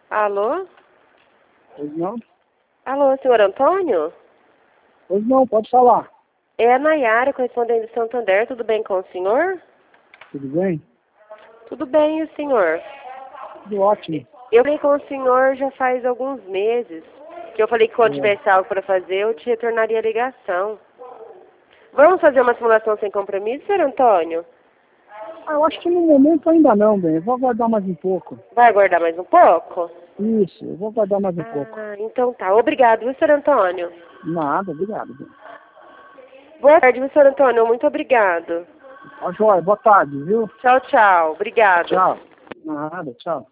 Alô? Pois não? Alô, senhor Antônio? Pois não, pode falar. É a Nayara, correspondente de Santander. Tudo bem com o senhor? Tudo bem? Tudo bem, e o senhor? Tudo ótimo. Eu falei com o senhor já faz alguns meses. Que eu falei que quando É. tivesse algo para fazer, eu te retornaria a ligação. Vamos fazer uma simulação sem compromisso, senhor Antônio? Eu acho que no momento ainda não, bem. Eu vou aguardar mais um pouco. Vai aguardar mais um pouco? Isso, eu vou aguardar mais um pouco. Ah, então tá. Obrigado, viu, senhor Antônio? Nada, obrigado. Bem. Boa tarde, viu, senhor Antônio? Muito obrigado. Tá joia, boa tarde, viu? Tchau, tchau. Obrigado. Tchau. Nada, tchau.